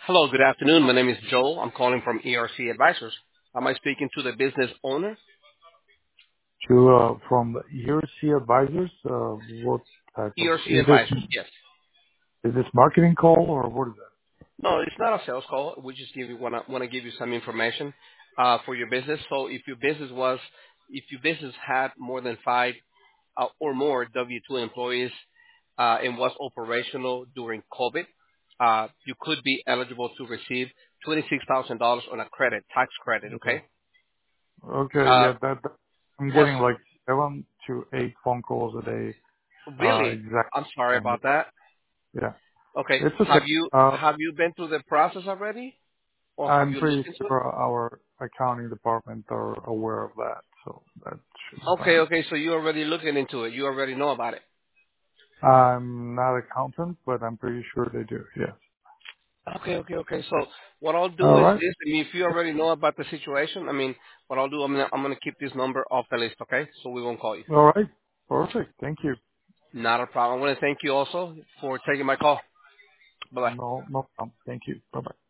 Hello, good afternoon. My name is Joel. I'm calling from ERC Advisors. Am I speaking to the business owner? From ERC Advisors, what type of ERC Advisors, yes. is this marketing call or what is that? No, it's not a sales call. We just want to give you some information for your business. So if your business had more than five or more W-2 employees and was operational during COVID, you could be eligible to receive $26,000 on a tax credit. Okay. Okay. Okay, Uh, yeah, that I'm was getting like 7 to 8 phone calls a day. really? Exact I'm sorry same. about that. Yeah, Okay. it's Have okay. you have you been through the process already, or have I'm you pretty looked into it? sure our accounting department are aware of that, so that should be Okay, fine. okay. So you're already looking into it. You already know about it. I'm not accountant, but I'm pretty sure they do. Yes. Okay, okay, okay. So what I'll do All is right. this. I mean, if you already know about the situation, I mean, what I'll do, I'm gonna keep this number off the list. Okay, so we won't call you. All right. Perfect. Thank you. Not a problem. I want to thank you also for taking my call. Bye bye. No problem. Thank you. Bye bye.